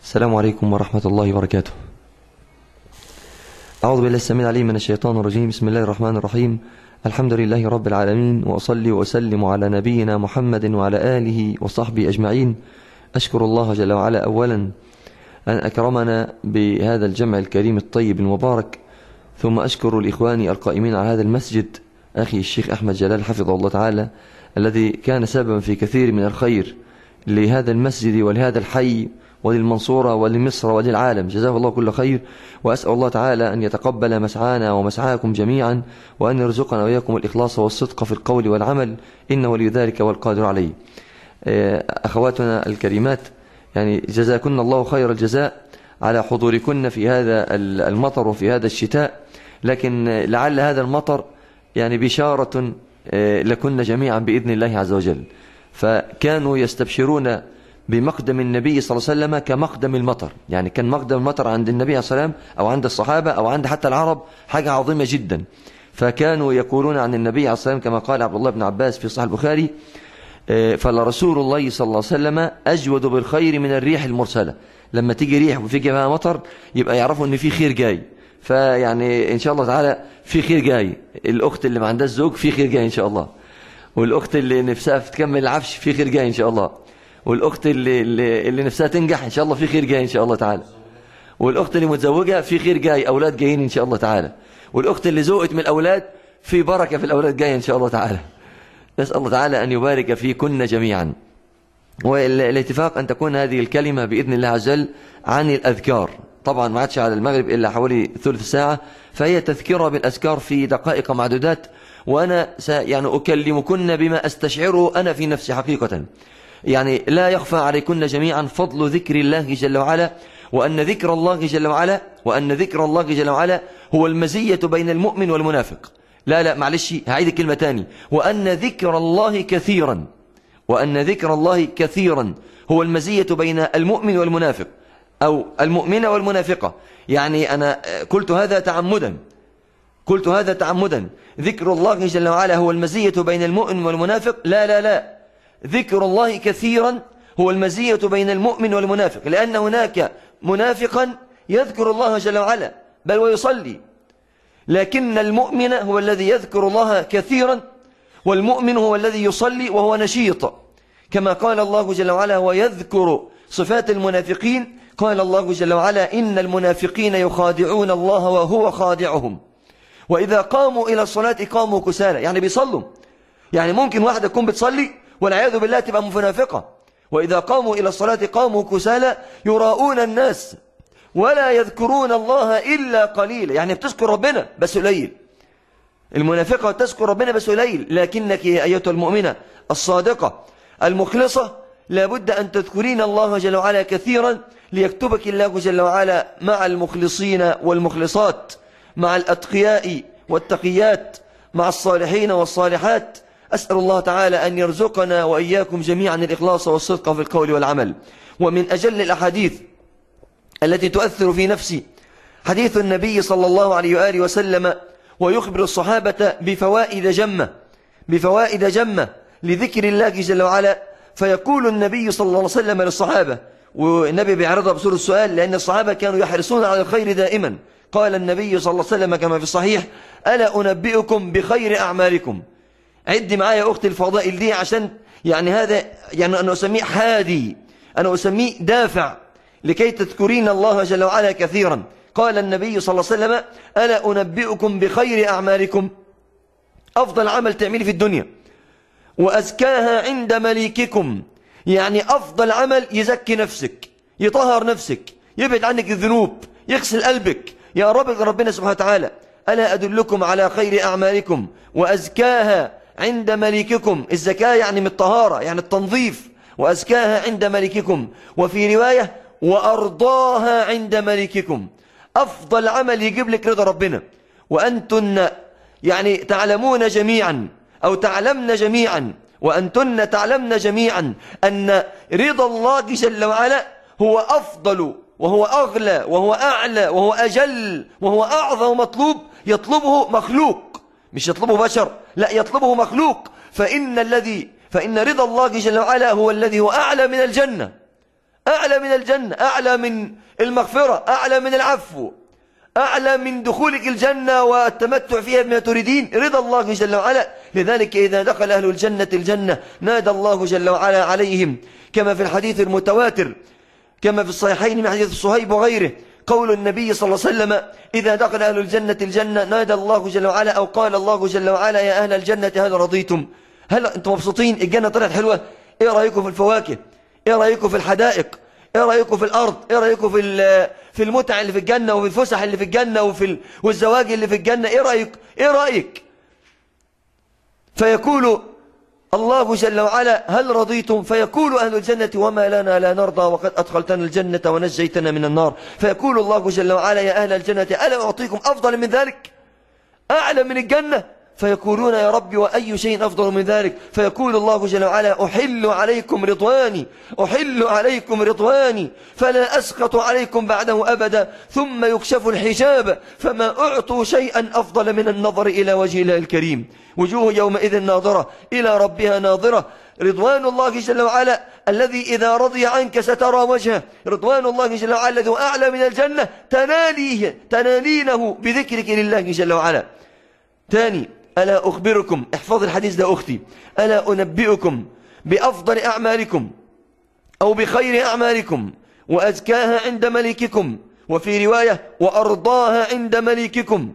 السلام عليكم ورحمة الله وبركاته. أعوذ بالله السميع العليم من الشيطان الرجيم. بسم الله الرحمن الرحيم. الحمد لله رب العالمين، وأصلي وأسلم على نبينا محمد وعلى آله وصحبه أجمعين. أشكر الله جل وعلا أولا أن أكرمنا بهذا الجمع الكريم الطيب المبارك، ثم أشكر الإخوان القائمين على هذا المسجد، أخي الشيخ أحمد جلال حفظه الله تعالى، الذي كان سببا في كثير من الخير لهذا المسجد ولهذا الحي وللمنصورة ولمصر وللعالم، جزاه الله كل خير. وأسأل الله تعالى أن يتقبل مسعانا ومسعاكم جميعا، وأن يرزقنا وإياكم الإخلاص والصدق في القول والعمل، إنه ولي ذلك والقادر عليه. أخواتنا الكريمات، يعني جزاكن الله خير الجزاء على حضوركن في هذا المطر وفي هذا الشتاء، لكن لعل هذا المطر يعني بشارة لكن جميعا بإذن الله عز وجل. فكانوا يستبشرون بمقدم النبي صلى الله عليه وسلم كمقدم المطر، يعني كان مقدم المطر عند النبي صلى الله عليه وسلم أو عند الصحابة أو عند حتى العرب حاجة عظيمة جدا. فكانوا يقولون عن النبي عليه الصلاة والسلام كما قال عبد الله بن عباس في صحيح البخاري: فلرسول الله صلى الله عليه وسلم أجود بالخير من الريح المرسلة. لما تيجي ريح وفي جبهها مطر يبقى يعرفوا ان في خير جاي. فيعني ان شاء الله تعالى في خير جاي. الاخت اللي ما عندهاش زوج في خير جاي ان شاء الله، والاخت اللي نفسها تكمل العفش في خير جاي ان شاء الله، والاخت اللي نفسها تنجح ان شاء الله في خير جاي ان شاء الله تعالى، والاخت اللي متزوجه في خير جاي، اولاد جايين ان شاء الله تعالى، والاخت اللي زوقت من الاولاد في بركه في الاولاد جايه ان شاء الله تعالى. نسال الله تعالى ان يبارك فيكن جميعا. والاتفاق ان تكون هذه الكلمه باذن الله عز وجل عن الاذكار. طبعا ما عادش على المغرب الا حوالي ثلث ساعه، فهي تذكره بالاذكار في دقائق معدودات، وانا يعني اكلمكن بما استشعره انا في نفسي حقيقه. يعني لا يخفى عليكن جميعا فضل ذكر الله جل وعلا، وأن ذكر الله جل وعلا هو المزية بين المؤمن والمنافق. لا معلش، هعيد الكلمة تاني: وأن ذكر الله كثيرا هو المزية بين المؤمن والمنافق، أو المؤمنة والمنافقة. يعني أنا قلت هذا تعمدا. ذكر الله جل وعلا هو المزية بين المؤمن والمنافق. لا، ذكر الله كثيرا هو المزية بين المؤمن والمنافق، لأن هناك منافقا يذكر الله جل وعلا بل ويصلي، لكن المؤمن هو الذي يذكر الله كثيرا، والمؤمن هو الذي يصلي وهو نشيط، كما قال الله جل وعلا ويذكر صفات المنافقين. قال الله جل وعلا: إن المنافقين يخادعون الله وهو خادعهم وإذا قاموا إلى الصلاة قاموا كسالى. يعني بيصلوا، يعني ممكن واحدة تكون بتصلي والعياذ بالله تبقى منافقة، وإذا قاموا إلى الصلاة قاموا كسالى يراؤون الناس ولا يذكرون الله إلا قليلا. يعني بتذكر ربنا بس قليل. المنافقة تذكر ربنا بس قليل، لكنك يا أيتها المؤمنة الصادقة المخلصة لابد أن تذكرين الله جل وعلا كثيرا، ليكتبك الله جل وعلا مع المخلصين والمخلصات، مع الأتقياء والتقيات، مع الصالحين والصالحات. أسأل الله تعالى أن يرزقنا وإياكم جميعا الإخلاص والصدق في القول والعمل. ومن أجل الأحاديث التي تؤثر في نفسي حديث النبي صلى الله عليه وآله وسلم، ويخبر الصحابة بفوائد جمة لذكر الله جل وعلا. فيقول النبي صلى الله عليه وسلم للصحابة، والنبي بيعرضها بصورة السؤال لأن الصحابة كانوا يحرصون على الخير دائما. قال النبي صلى الله عليه وسلم كما في الصحيح: ألا أنبئكم بخير أعمالكم. عد معايا أختي الفضائل دي، عشان يعني هذا يعني أنا أسميه حادي، أنا أسميه دافع لكي تذكرين الله جل وعلا كثيرا. قال النبي صلى الله عليه وسلم: ألا أنبئكم بخير أعمالكم. أفضل عمل تعملي في الدنيا وأزكاها عند مليككم، يعني أفضل عمل يزكي نفسك، يطهر نفسك، يبعد عنك الذنوب، يغسل قلبك يا ربنا سبحانه وتعالى. ألا أدلكم على خير أعمالكم وأزكاها عند مليككم. الزكاة يعني من الطهارة، يعني التنظيف. وأزكاها عند مليككم، وفي رواية وأرضاها عند مليككم. أفضل عمل يجيب لك رضا ربنا. وأنتن يعني تعلمون جميعا أو تعلمن جميعا، وأنتن تعلمن جميعا أن رضا الله جل وعلا هو أفضل وهو أغلى وهو أعلى وهو أجل وهو أعظم مطلوب يطلبه مخلوق، مش يطلبه بشر، لا يطلبه مخلوق. فإن رضا الله جل وعلا هو الذي هو أعلى من الجنة، أعلى من الجنة، أعلى من المغفرة، أعلى من العفو، أعلى من دخولك الجنة والتمتع فيها بما تريدين رضا الله جل وعلا. لذلك إذا دخل أهل الجنة نادى الله جل وعلا عليهم، كما في الحديث المتواتر كما في الصحيحين من حديث صهيب وغيره، قول النبي صلى الله عليه وسلم: إذا دخل أهل الجنة نادى الله جل وعلا، أو قال الله جل وعلا: يا أهل الجنة هل رضيتم؟ هل أنتم مبسوطين؟ الجنة طلعت حلوة؟ إيه رأيكم في الفواكه؟ إيه رأيكم في الحدائق؟ إيه رأيكم في الأرض؟ إيه رأيكم في المتع اللي في الجنة، وفي الفسح اللي في الجنة، والزواج اللي في الجنة؟ إيه رأيك؟ إيه رأيك؟ فيقول الله جل وعلا: هل رضيتم؟ فيقول أهل الجنة: وما لنا لا نرضى وقد أدخلتنا الجنة ونجيتنا من النار. فيقول الله جل وعلا: يا أهل الجنة ألا أعطيكم أفضل من ذلك، أعلى من الجنة؟ فيقولون: يا رب وأي شيء أفضل من ذلك؟ فيقول الله جل وعلا: أحل عليكم رضواني، أحل عليكم رضواني فلا أسقط عليكم بعده أبدا. ثم يكشف الحجاب فما أعطوا شيئا أفضل من النظر إلى وجه الله الكريم، وجوه يومئذ ناظرة إلى ربها ناظرة. رضوان الله جل وعلا الذي إذا رضي عنك سترى وجهه، رضوان الله جل وعلا الذي أعلى من الجنة تنالينه بذكرك لله جل وعلا. ثاني: ألا أخبركم، احفظ الحديث ده أختي، ألا أنبئكم بأفضل أعمالكم أو بخير أعمالكم وأزكاها عند مليككم، وفي رواية: وأرضاها عند مليككم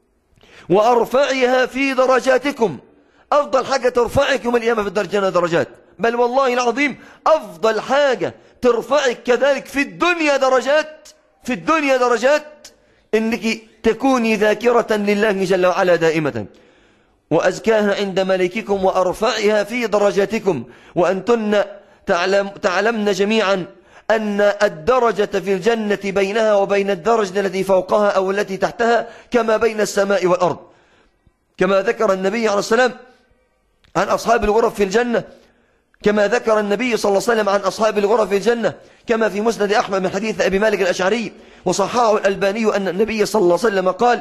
وأرفعها في درجاتكم. أفضل حاجة ترفعك يوم القيامة في الدرجات درجات، بل والله العظيم أفضل حاجة ترفعك كذلك في الدنيا درجات، في الدنيا درجات، إنك تكوني ذاكرة لله جل وعلا دائمة. وأزكاها عند ملككم وأرفعها في درجاتكم. وأنتن تعلمن جميعا أن الدرجة في الجنة بينها وبين الدرجة التي فوقها أو التي تحتها كما بين السماء والأرض، كما ذكر النبي عليه السلام عن أصحاب الغرف في الجنة، كما ذكر النبي صلى الله عليه وسلم عن أصحاب الغرف في الجنة، كما في مسند أحمد من حديث أبي مالك الأشعري وصححه الألباني أن النبي صلى الله عليه وسلم قال: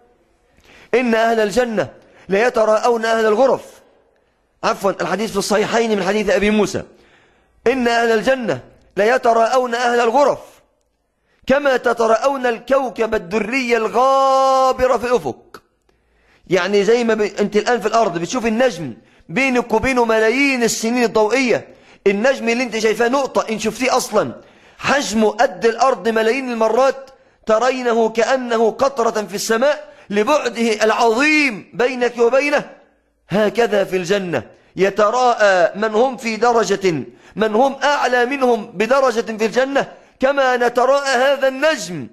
إن أهل الجنة ليتراءون أهل الغرف، عفوا الحديث في الصحيحين من حديث أبي موسى: إن أهل الجنة ليتراءون أهل الغرف كما تتراءون الكوكب الدري الغابر في الأفق. يعني زي ما أنت الآن في الأرض بتشوف النجم بينك وبينه ملايين السنين الضوئية، النجم اللي أنت شايفاه نقطة إن شفتيه أصلا حجمه قد الأرض ملايين المرات، ترينه كأنه قطرة في السماء لبعده العظيم بينك وبينه. هكذا في الجنة يتراءى من هم في درجة، من هم أعلى منهم بدرجة في الجنة، كما نتراءى هذا النجم.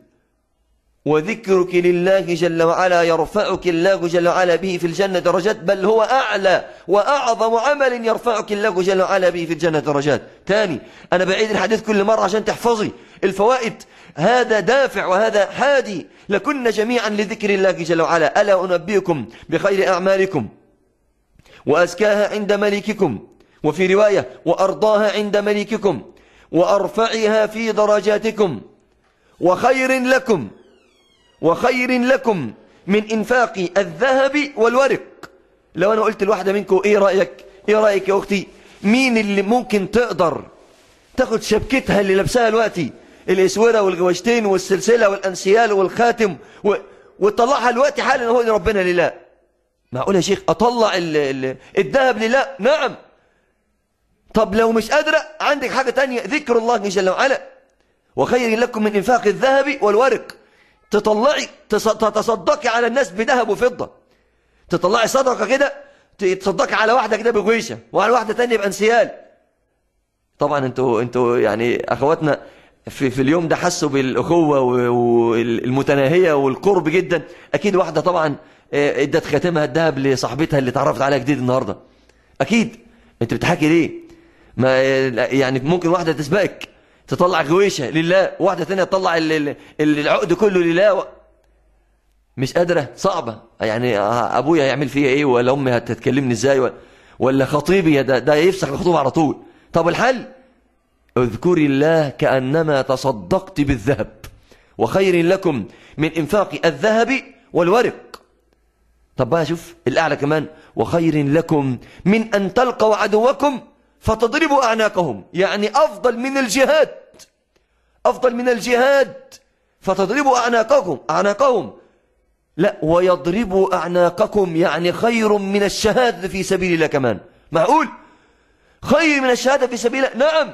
وذكرك لله جل وعلا يرفعك الله جل وعلا به في الجنة درجات، بل هو أعلى وأعظم عمل يرفعك الله جل وعلا به في الجنة درجات. تاني، أنا بعيد الحديث كل مرة عشان تحفظي الفوائد، هذا دافع وهذا حادي لكن جميعا لذكر الله جل وعلا. ألا أنبئكم بخير أعمالكم وأزكاها عند مليككم، وفي رواية: وأرضاها عند مليككم وأرفعها في درجاتكم، وخير لكم من إنفاق الذهب والورق. لو أنا قلت لواحدة منكم: إيه رأيك يا أختي، مين اللي ممكن تقدر تاخد شبكتها اللي لابساها دلوقتي، الإسورة والجواشتين والسلسلة والأنسيال والخاتم، وتطلعها دلوقتي حالا هو ربنا لله؟ معقول يا شيخ أطلع الذهب لله؟ نعم. طب لو مش قادرة، عندك حاجة تانية، ذكر الله جل وعلا. وخير لكم من إنفاق الذهب والورق، تتصدقي على الناس بذهب وفضة، تطلعي صدقة كده، تصدقي على واحدة كده بغويشة وعلى واحدة تانية بأنسيال. طبعا انتوا يعني أخواتنا في اليوم ده حسوا بالأخوة والمتناهية والقرب جدا. أكيد واحدة طبعا ادت خاتمها الذهب لصاحبتها اللي تعرفت عليها جديد النهاردة. أكيد. انت بتحكي ليه؟ ما يعني ممكن واحدة تسبقك تطلع غويشة لله، واحدة تانية تطلع العقد كله لله. مش قادرة، صعبة. يعني أبويا هيعمل فيها إيه، ولا أمي هتتكلمني إزاي، ولا خطيبي ده يفسخ الخطوبة على طول. طب الحل: اذكري الله كأنما تصدقت بالذهب، وخير لكم من إنفاق الذهب والورق. طب بقى شوف الأعلى كمان: وخير لكم من أن تلقوا عدوكم فتضربوا أعناقهم. يعني أفضل من الجهاد أفضل من الجهاد، فتضربوا أعناقهم. لا، ويضربوا أعناقكم يعني خير من الشهادة في سبيل الله كمان. معقول خير من الشهادة في سبيل الله؟ نعم.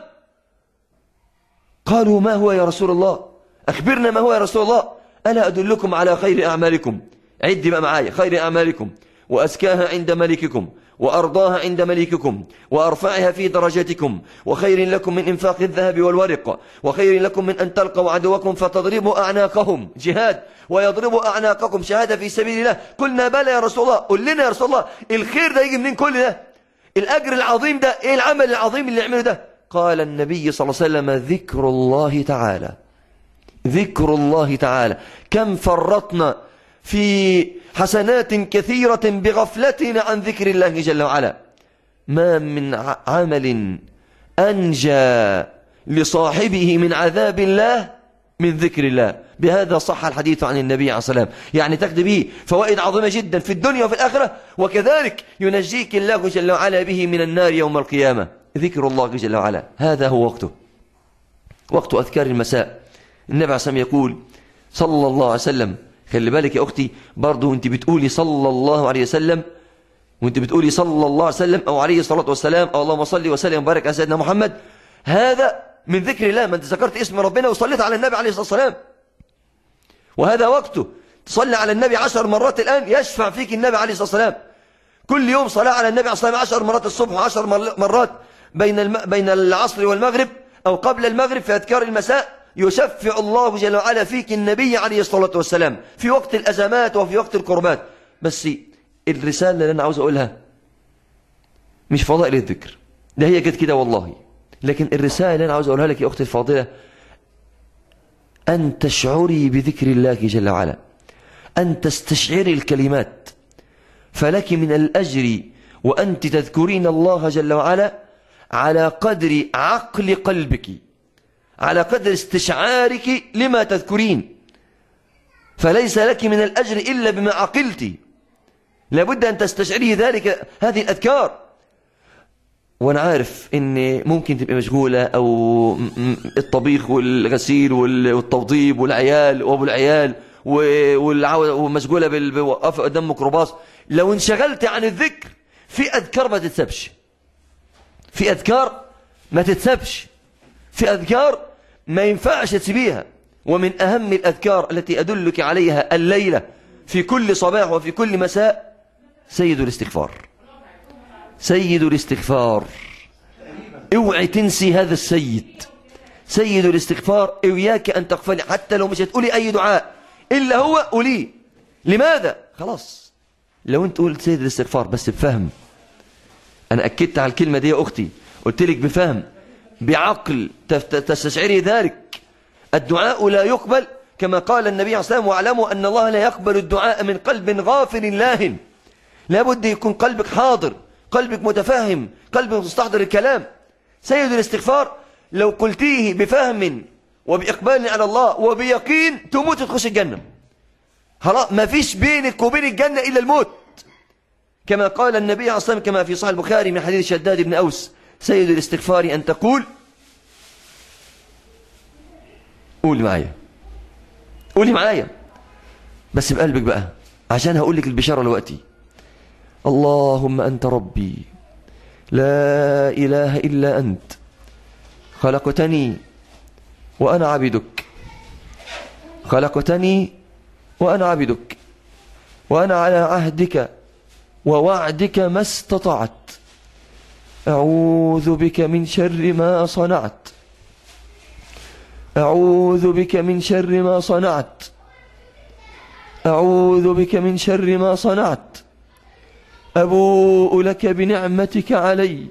قالوا ما هو يا رسول الله؟ أخبرنا ما هو يا رسول الله. ألا أدلكم على خير أعمالكم؟ عد بقى معايا. خير أعمالكم وأزكاها عند ملككم وأرضاها عند ملككم وأرفعها في درجاتكم، وخير لكم من إنفاق الذهب والورق، وخير لكم من أن تلقوا عدوكم فتضربوا أعناقهم، جهاد، ويضربوا أعناقكم، شهادة في سبيل الله. قلنا بلى يا رسول الله. قل لنا يا رسول الله الخير ده يجي منين؟ كل ده الأجر العظيم ده إيه؟ العمل العظيم اللي يعمله ده؟ قال النبي صلى الله عليه وسلم ذكر الله تعالى. ذكر الله تعالى. كم فرطنا في حسنات كثيرة بغفلتنا عن ذكر الله جل وعلا. ما من عمل أنجى لصاحبه من عذاب الله من ذكر الله. بهذا صح الحديث عن النبي عليه الصلاة والسلام. يعني تاخذ به فوائد عظيمة جدا في الدنيا وفي الآخرة، وكذلك ينجيك الله جل وعلا به من النار يوم القيامة. ذكر الله جل وعلا هذا هو وقته، وقت أذكار المساء. النبي عليه الصلاة والسلام يقول صلى الله عليه وسلم، خلي بالك يا أختي برضو وانت بتقولي صلى الله عليه وسلم، وانت بتقولي صلى الله عليه وسلم أو عليه الصلاة والسلام أو اللهم صل وسلم وبارك على سيدنا محمد، هذا من ذكر الله. ما انت ذكرت اسم ربنا وصليت على النبي عليه الصلاة والسلام، وهذا وقته. تصلي على النبي 10 مرات الآن يشفع فيك النبي عليه الصلاة والسلام. كل يوم صلاة على النبي عليه الصلاة والسلام 10 مرات الصبح و10 مرات بين العصر والمغرب أو قبل المغرب في أذكار المساء. يشفع الله جل وعلا فيك النبي عليه الصلاة والسلام في وقت الأزمات وفي وقت الكربات. بس الرسالة اللي أنا عاوز أقولها مش فضائل الذكر، ده هي جت كده والله، لكن الرسالة اللي أنا عاوز أقولها لك يا أختي الفاضلة أن تشعري بذكر الله جل وعلا، أن تستشعري الكلمات، فلك من الأجر وأنت تذكرين الله جل وعلا على قدر عقل قلبك، على قدر استشعارك لما تذكرين، فليس لك من الأجر إلا بما عقلت. لابد أن تستشعري ذلك هذه الأذكار. وأنا عارف إن ممكن تبقى مشغولة، أو الطبيخ والغسيل والتوضيب والعيال وأبو العيال ومشغولة بالوقف قدام ميكروباص. لو انشغلت عن الذكر في أذكار ما تتسبش، في أذكار ما تتسبش، في أذكار ما ينفعش تسيبيها. ومن أهم الأذكار التي أدلك عليها الليلة في كل صباح وفي كل مساء سيد الاستغفار. سيد الاستغفار، اوعي تنسي هذا السيد. سيد الاستغفار إياك أن تغفلي، حتى لو مش هتقولي أي دعاء إلا هو قوليه. لماذا؟ خلاص لو أنت قلت سيد الاستغفار بس بفهم. أنا أكدت على الكلمة دي يا أختي، قلت لك بفهم بعقل تستشعري ذلك. الدعاء لا يقبل كما قال النبي عليه الصلاة والسلام واعلموا أن الله لا يقبل الدعاء من قلب غافل لاهٍ. لابد يكون قلبك حاضر، قلبك متفهم، قلبك مستحضر الكلام. سيد الاستغفار لو قلتيه بفهم وبإقبال على الله وبيقين تموت تخش الجنة. خلاص ما فيش بينك وبين الجنة إلا الموت، كما قال النبي عليه الصلاة والسلام كما في صحيح البخاري من حديث شداد بن أوس: سيد الاستغفار أن تقول، قولي معايا، قولي معايا بس بقلبك بقى، عشان هقول لك البشارة دلوقتي: اللهم أنت ربي لا إله إلا أنت، خلقتني وأنا عبدك، خلقتني وأنا عبدك، وأنا على عهدك ووعدك ما استطعت، أعوذ بك من شر ما صنعت، أعوذ بك من شر ما صنعت، أعوذ بك من شر ما صنعت، أبوء لك بنعمتك علي،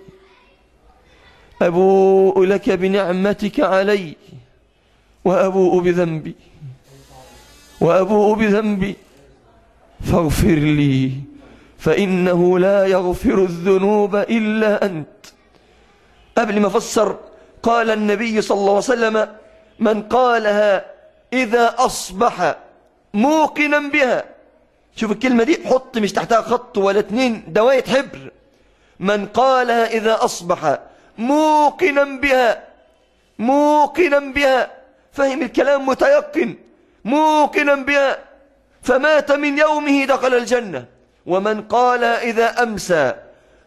أبوء لك بنعمتك علي، وأبوء بذنبي، وأبوء بذنبي فاغفر لي فإنه لا يغفر الذنوب إلا أنت. قبل ما فسر قال النبي صلى الله عليه وسلم: من قالها إذا أصبح موقنا بها. شوف الكلمة دي، حط مش تحتها خط ولا 2 دواية حبر. من قالها إذا أصبح موقنا بها، موقنا بها، فهم الكلام متيقن موقنا بها فمات من يومه دخل الجنة. ومن قال إذا أمسى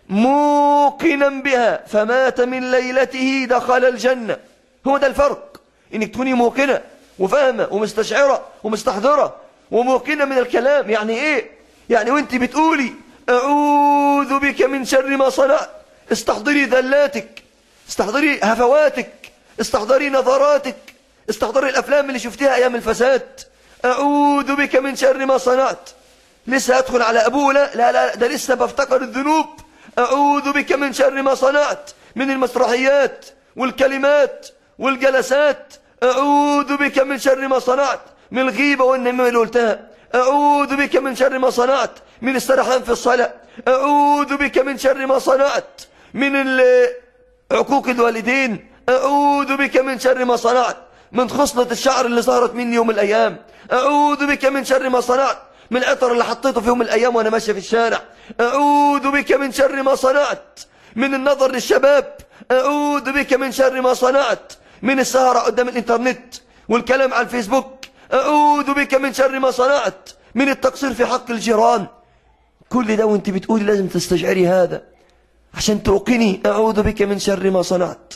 موقنا بها فمات من ليلته دخل الجنة. هو ده الفرق، إنك تكوني موقنة وفاهمة ومستشعرة ومستحضرة وموقنة من الكلام. يعني إيه؟ يعني وانت بتقولي أعوذ بك من شر ما صنعت، استحضري ذلاتك، استحضري هفواتك، استحضري نظراتك، استحضري الأفلام اللي شفتها أيام الفساد. أعوذ بك من شر ما صنعت. لسه أدخل على أبوه؟ لا ده لسه بفتكر الذنوب. أعوذ بك من شر ما صنعت من المسرحيات والكلمات والجلسات. أعوذ بك من شر ما صنعت من الغيبة والنميمة اللي قلتها. أعوذ بك من شر ما صنعت من السرحان في الصلاة. أعوذ بك من شر ما صنعت من عقوق الوالدين. أعوذ بك من شر ما صنعت من خصلة الشعر اللي ظهرت مني يوم الأيام. أعوذ بك من شر ما صنعت من العطر اللي حطيته في يوم الأيام وأنا ماشي في الشارع. أعوذ بك من شر ما صنعت من النظر للشباب. أعوذ بك من شر ما صنعت من السهرة قدام الإنترنت والكلام على الفيسبوك. أعوذ بك من شر ما صنعت من التقصير في حق الجيران. كل ده وانت بتقولي لازم تستشعري هذا عشان توقني. أعوذ بك من شر ما صنعت،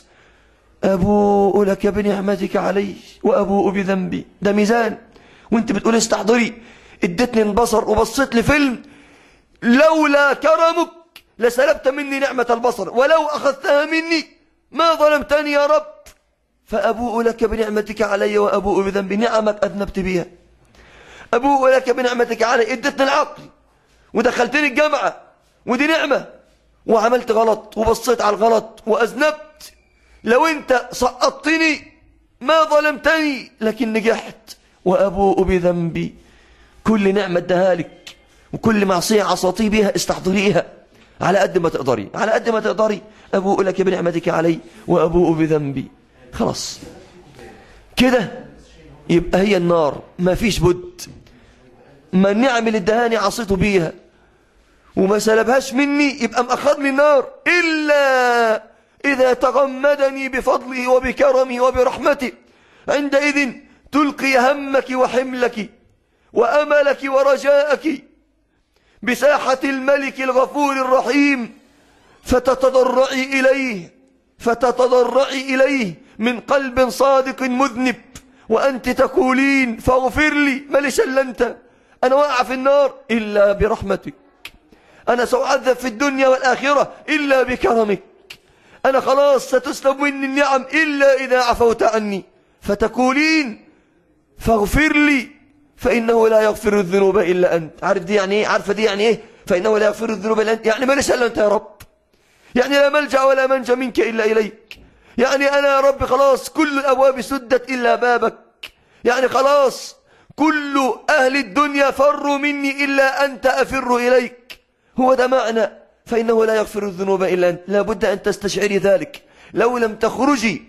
أبوء لك بنعمتك علي وأبوء بذنبي. ده ميزان. وانت بتقولي استحضري، ادتني البصر وبصيت لفيلم، لولا كرمك لسلبت مني نعمة البصر، ولو أخذتها مني ما ظلمتني يا رب. فأبوء لك بنعمتك علي وأبوء بذنبي. نعمك أذنبت بها. أبوء لك بنعمتك علي، ادتني العقل ودخلتني الجامعة ودي نعمة، وعملت غلط وبصيت على الغلط وأذنبت. لو انت سقطتني ما ظلمتني لكن نجحت. وأبوء بذنبي. كل نعمة ادها لك وكل معصية عصيتي بها استحضريها على قد ما تقدري، على قد ما تقدري. أبوء لك بنعمتك علي وأبوء بذنبي. خلاص كده يبقى هي النار، ما فيش بد. ما النعم اللي ادهاني عصيته بيها وما سلبهاش مني يبقى مأخذني النار، إلا إذا تغمدني بفضله وبكرمه وبرحمته. عندئذ تلقي همك وحملك وأملك ورجاءك بساحة الملك الغفور الرحيم، فتتضرعي إليه من قلب صادق مذنب، وأنت تقولين فاغفر لي، ماليش إلا أنت، أنا واقع في النار إلا برحمتك، أنا سأعذب في الدنيا والآخرة إلا بكرمك، أنا خلاص ستسلب مني النعم إلا إذا عفوت عني. فتقولين فاغفر لي فإنه لا يغفر الذنوب إلا أنت. عارف دي يعني إيه؟ عارفة دي يعني إيه؟ فإنه لا يغفر الذنوب إلا أنت. يعني ماليش إلا أنت يا رب، يعني لا ملجأ ولا منجا منك إلا إليك. يعني أنا يا رب خلاص كل الأبواب سدت إلا بابك. يعني خلاص كل أهل الدنيا فروا مني إلا أنت أفر إليك. هو ده معنى فإنه لا يغفر الذنوب إلا أنت. لابد أن تستشعري ذلك. لو لم تخرجي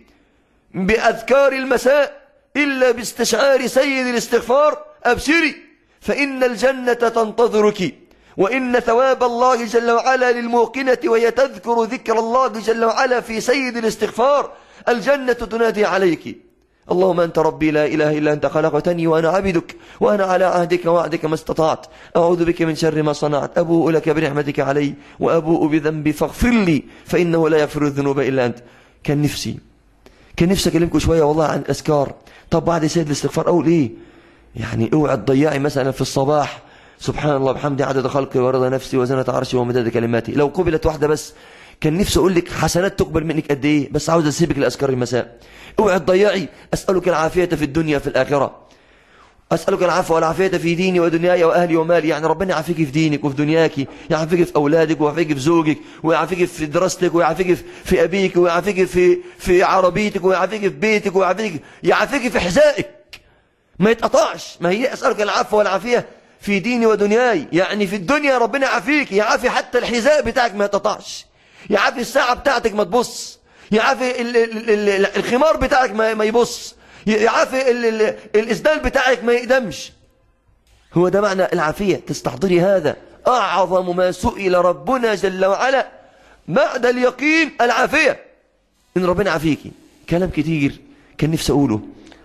بأذكار المساء إلا باستشعار سيد الاستغفار أبشري، فإن الجنة تنتظرك، وإن ثواب الله جل وعلا للموقنة وهي تذكر ذكر الله جل وعلا في سيد الاستغفار. الجنة تنادي عليك. اللهم أنت ربي لا إله إلا أنت، خلقتني وأنا عبدك وأنا على عهدك ووعدك ما استطعت، أعوذ بك من شر ما صنعت، أبوء لك بنعمتك علي وأبوء بذنبي فاغفر لي فإنه لا يغفر الذنوب إلا أنت. كان نفسي أكلمكم شوية والله عن الأذكار. طب بعد سيد الاستغفار أقول إيه؟ يعني اوعى تضيعي مثلا في الصباح سبحان الله بحمدي عدد خلقي ورضا نفسي وزنة عرشي ومداد كلماتي. لو قبلت واحدة بس كان نفسي أقول لك حسنات تقبل منك قد إيه، بس عاوز أسيبك لأذكار المساء. اوعى تضيعي. أسألك العافية في الدنيا في الآخرة، أسألك العفو والعافية في ديني ودنياي وأهلي ومالي. يعني ربنا يعافيك في دينك وفي دنياك، يعافيك في أولادك ويعافيك في زوجك ويعافيك في دراستك ويعافيك في أبيك ويعافيك في عربيتك ويعافيك في بيتك ويعافيك في حذائك ما يتقطعش. ما هي أسألك العفو والعافية في ديني ودنياي، يعني في الدنيا ربنا يعافيك، يعافي حتى الحذاء بتاعك ما يتقطعش، يعافي الساعة بتاعتك ما تبص، يعافي الخمار بتاعك ما يبص، يعافي الإسدال بتاعك ما يقدمش. هو ده معنى العافية. تستحضري هذا. أعظم ما سئل ربنا جل وعلا بعد اليقين العافية، إن ربنا عافيكي. كلام كتير كان نفسي أقوله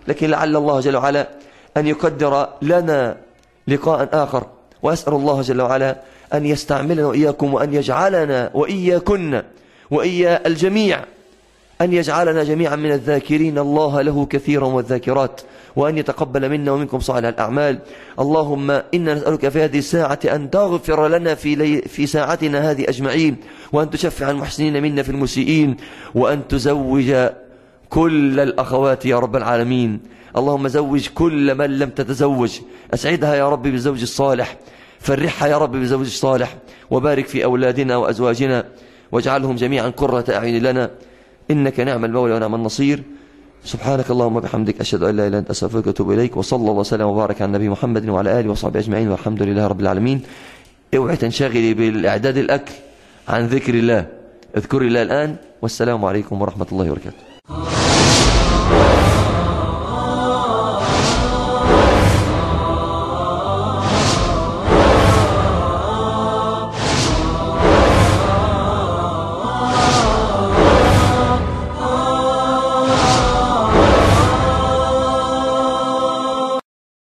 لكن لعل الله جل وعلا أن يقدر لنا لقاء آخر. وأسأل الله جل وعلا أن يستعملنا وإياكم، وأن يجعلنا وإياكن وإيا الجميع، أن يجعلنا جميعا من الذاكرين الله له كثيرا والذاكرات، وأن يتقبل منا ومنكم صالح الأعمال. اللهم إنا نسألك في هذه الساعة أن تغفر لنا في ساعتنا هذه أجمعين، وأن تشفع المحسنين منا في المسيئين، وأن تزوج كل الأخوات يا رب العالمين. اللهم زوج كل من لم تتزوج، أسعدها يا رب بالزوج الصالح، فرحها يا رب بالزوج الصالح، وبارك في أولادنا وأزواجنا، واجعلهم جميعا قرة أعين لنا، إنك نعم المولى ونعم النصير. سبحانك اللهم وبحمدك، أشهد أن لا إله إلا أنت، أستغفرك وأتوب إليك. وصلى الله وسلم وبارك على النبي محمد وعلى آله وصحبه أجمعين، والحمد لله رب العالمين. اوعي تنشغلي بالإعداد الأكل عن ذكر الله، اذكري الله الآن، والسلام عليكم ورحمة الله وبركاته.